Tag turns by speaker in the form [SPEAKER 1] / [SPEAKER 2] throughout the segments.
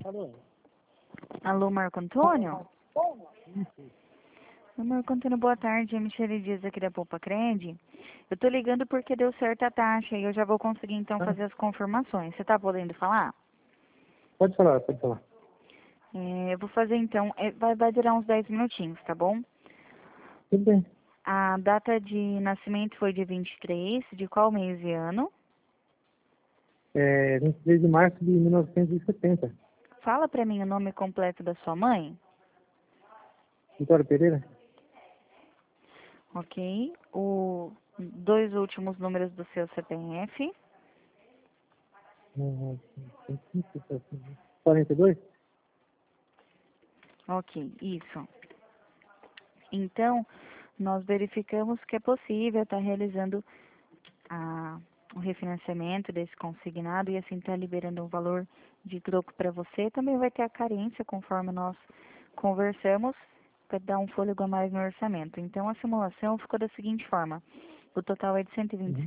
[SPEAKER 1] Alô?
[SPEAKER 2] Alô, Marco Antônio? Oi, Marco Antônio, boa tarde. É Michele Dias aqui da Poupa Cred. Eu tô ligando porque deu certo a taxa e eu já vou conseguir então
[SPEAKER 1] Ah,
[SPEAKER 2] fazer as confirmações. Você tá podendo falar?
[SPEAKER 1] pode falar, pode falar.
[SPEAKER 2] Eu vou fazer então, vai durar uns 10 minutinhos, tá bom?
[SPEAKER 1] Tudo bem.
[SPEAKER 2] A data de nascimento foi dia 23, de qual mês e ano?
[SPEAKER 1] 23 de março de 1970.
[SPEAKER 2] Fala pra mim o nome completo da sua mãe,
[SPEAKER 1] Vitória Pereira?
[SPEAKER 2] ok? Os dois últimos números do seu CPF.
[SPEAKER 1] 42?
[SPEAKER 2] Ok, isso. Então, nós verificamos que é possível estar realizando o refinanciamento desse consignado e assim estar liberando um valor de troco para você. Também vai ter a carência, conforme nós conversamos, para dar um fôlego a mais no orçamento. Então, a simulação ficou da seguinte forma. O total é de R$
[SPEAKER 1] Uhum.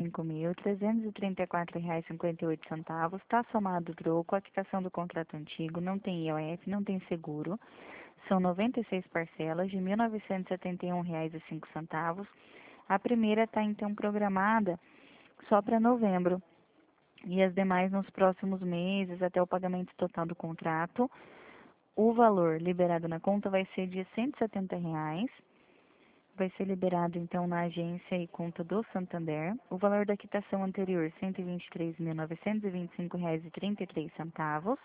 [SPEAKER 2] 125.334,58. Está somado o troco, a quitação do contrato antigo, não tem IOF, não tem seguro. São 96 parcelas de R$ 1.971,05. A primeira está, então, programada só para novembro e as demais nos próximos meses, até o pagamento total do contrato. O valor liberado na conta vai ser de R$ 170. Vai ser liberado, então, na agência e conta do Santander. O valor da quitação anterior, R$ 123.925,33.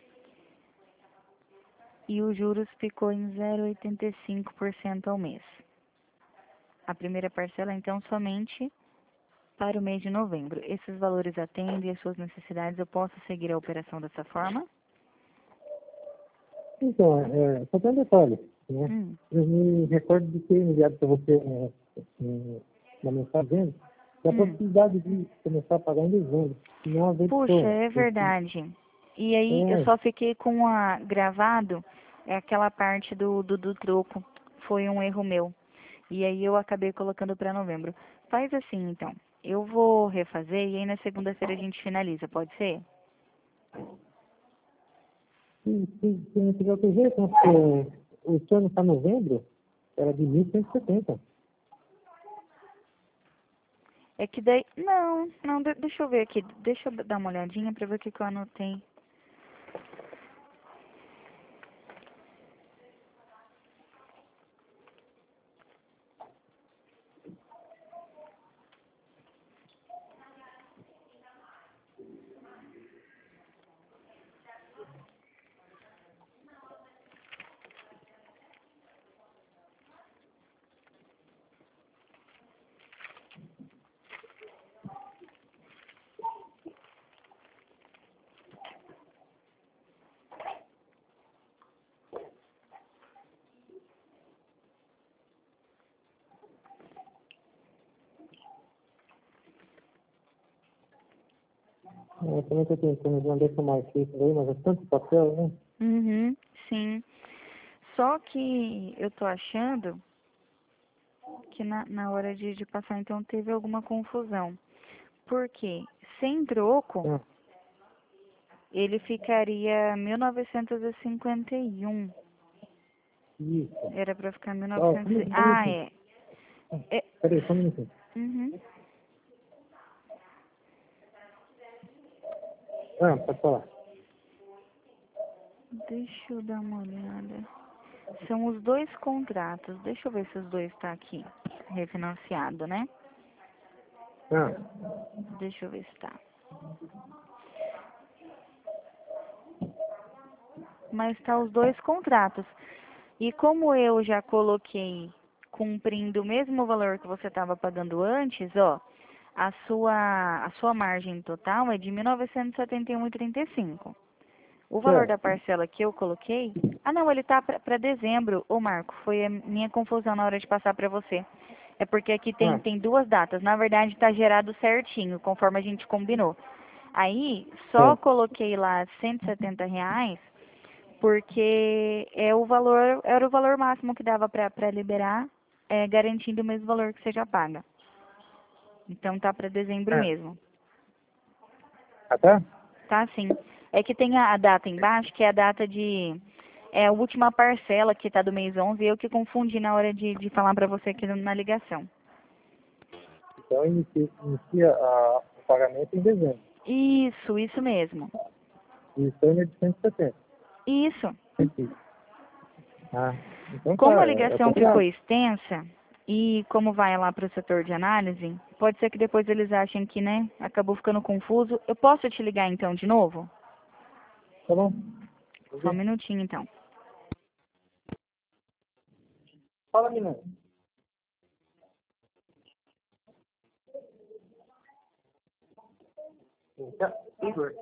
[SPEAKER 2] E os juros ficou em 0,85% ao mês. A primeira parcela, então, somente para o mês de novembro. Esses valores atendem às suas necessidades. Eu posso seguir a operação dessa forma?
[SPEAKER 1] Então, só tem um detalhe, né?
[SPEAKER 2] Hum.
[SPEAKER 1] Eu me recordo de ter enviado para você na mensagem da possibilidade de começar a pagar em dezembro. Não
[SPEAKER 2] Puxa,
[SPEAKER 1] aventou.
[SPEAKER 2] é verdade. E aí eu
[SPEAKER 1] É,
[SPEAKER 2] só fiquei com a gravado aquela parte do troco. Foi um erro meu. E aí eu acabei colocando para novembro. Faz assim, então. Eu vou refazer e aí na segunda-feira a gente finaliza, pode ser?
[SPEAKER 1] se não tiver outro jeito, né? Porque o plano para novembro era de 1.170.
[SPEAKER 2] É que daí. Não, deixa eu ver aqui. Deixa eu dar uma olhadinha para ver o que eu anotei.
[SPEAKER 1] Eu também estou tentando ver onde é que eu marquei isso daí, mas é tanto papel, né?
[SPEAKER 2] Uhum, sim. Só que eu tô achando que na hora de passar, então, teve alguma confusão. Porque sem troco,
[SPEAKER 1] Ah,
[SPEAKER 2] ele ficaria 1951.
[SPEAKER 1] isso.
[SPEAKER 2] Era pra ficar
[SPEAKER 1] Ó,
[SPEAKER 2] 1900.
[SPEAKER 1] só um
[SPEAKER 2] Ah,
[SPEAKER 1] minutinho.
[SPEAKER 2] é. É.
[SPEAKER 1] Peraí, só um minutinho.
[SPEAKER 2] Uhum.
[SPEAKER 1] Ah, pode falar.
[SPEAKER 2] Deixa eu dar uma olhada. São os dois contratos. Deixa eu ver se os dois tá aqui. Refinanciado, né?
[SPEAKER 1] Ah,
[SPEAKER 2] Deixa eu ver se tá. Mas tá os dois contratos. E como eu já coloquei cumprindo o mesmo valor que você estava pagando antes, ó, a sua margem total é de 1.971,35. O valor da
[SPEAKER 1] certo.
[SPEAKER 2] parcela que eu coloquei, ah não, ele tá para dezembro, ô Marco, foi a minha confusão na hora de passar para você. É porque aqui tem,
[SPEAKER 1] Ah,
[SPEAKER 2] tem duas datas, na verdade tá gerado certinho, conforme a gente combinou. Aí, só
[SPEAKER 1] certo.
[SPEAKER 2] coloquei lá R$ 170, porque era o valor máximo que dava para liberar, garantindo o mesmo valor que você já paga. Então tá para dezembro
[SPEAKER 1] Ah,
[SPEAKER 2] mesmo.
[SPEAKER 1] ah, tá?
[SPEAKER 2] Tá sim. É que tem a data embaixo, que é a data de... É a última parcela que está do mês 11, eu que confundi na hora de falar para você aqui na ligação.
[SPEAKER 1] Então inicia o pagamento em dezembro.
[SPEAKER 2] Isso mesmo.
[SPEAKER 1] E o sonho é de 170.
[SPEAKER 2] Isso.
[SPEAKER 1] Entendi. Ah, então
[SPEAKER 2] Como a
[SPEAKER 1] tá,
[SPEAKER 2] ligação ficou extensa e como vai lá para o setor de análise, pode ser que depois eles achem que, né, acabou ficando confuso. Eu posso te ligar então de novo?
[SPEAKER 1] tá bom.
[SPEAKER 2] Só um minutinho então.
[SPEAKER 1] Fala, menina. Igor.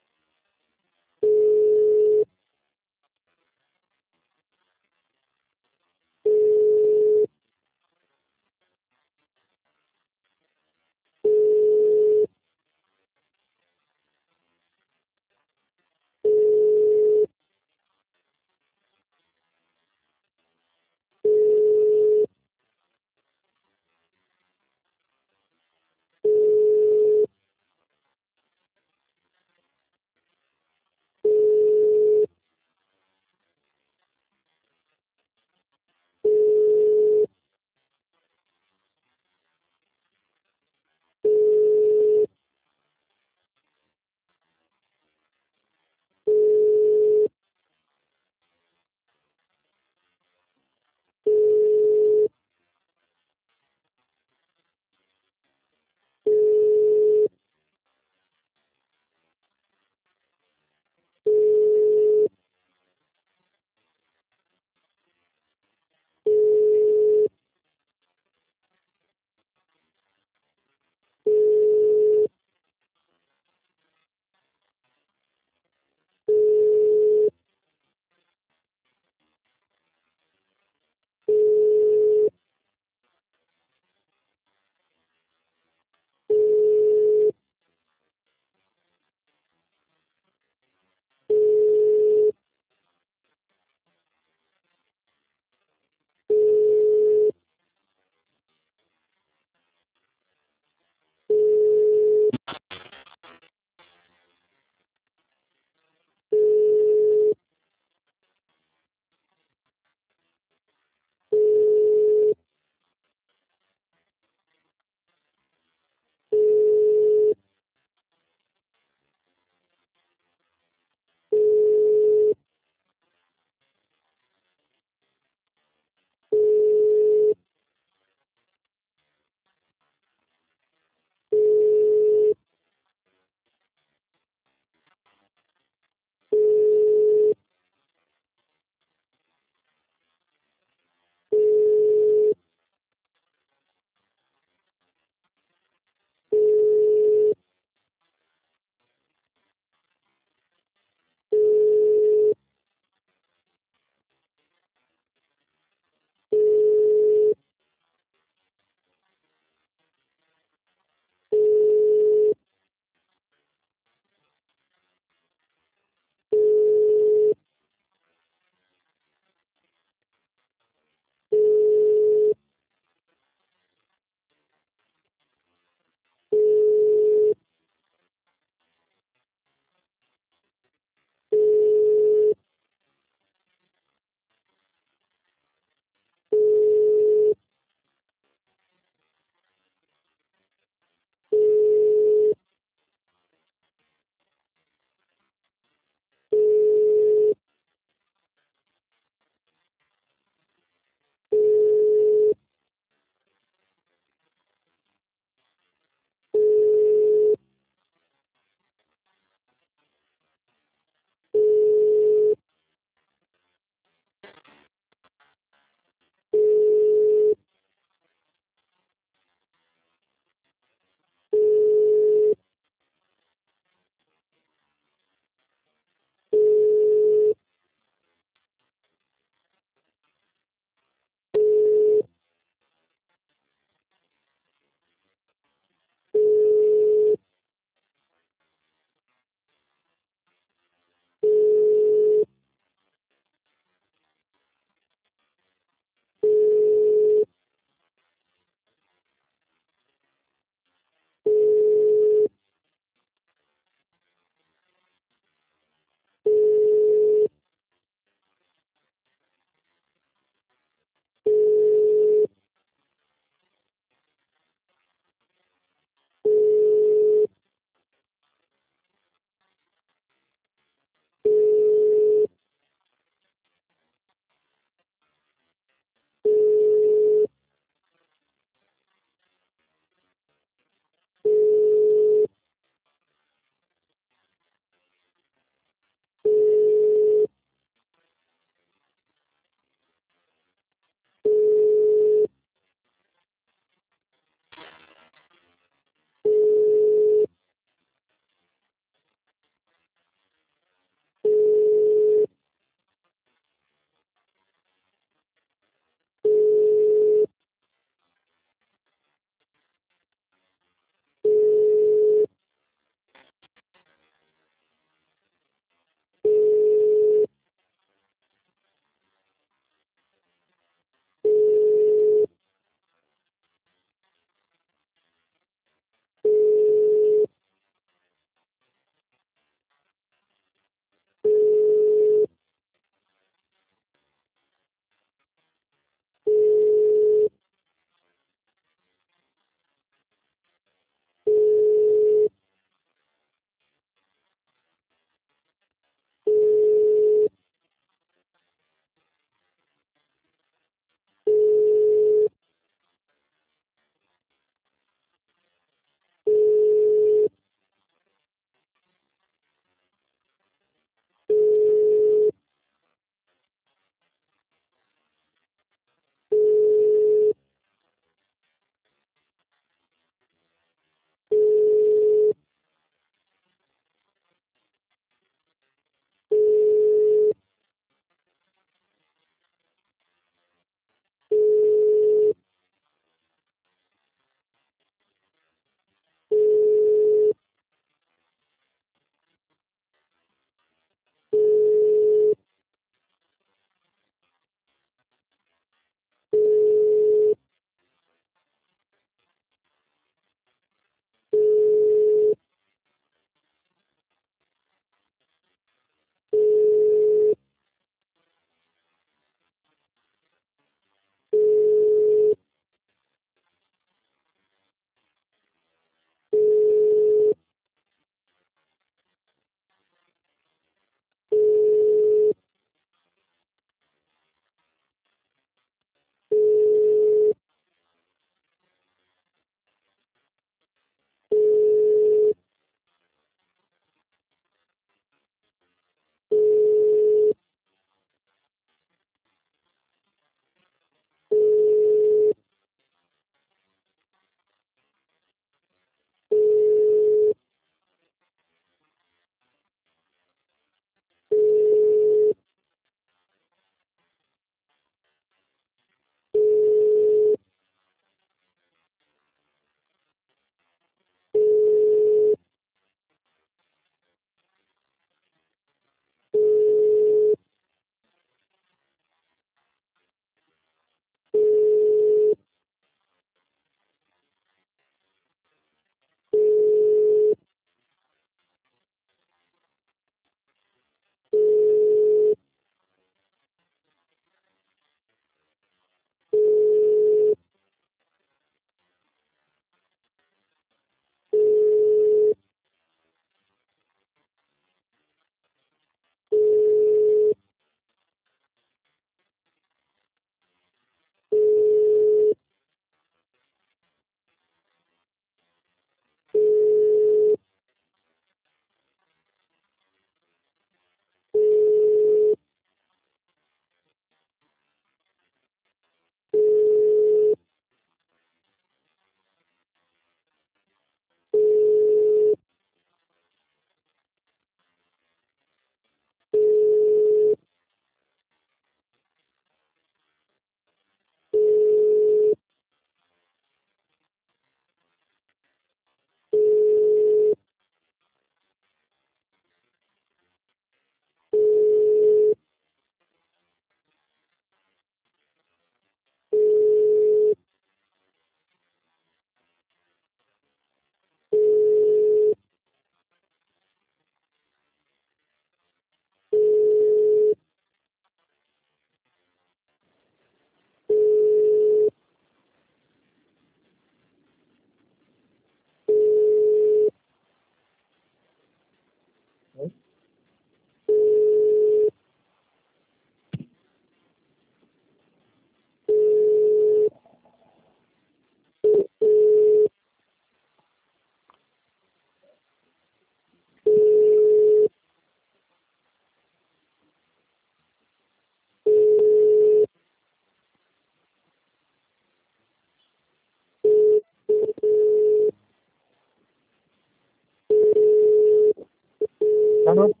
[SPEAKER 1] Tá no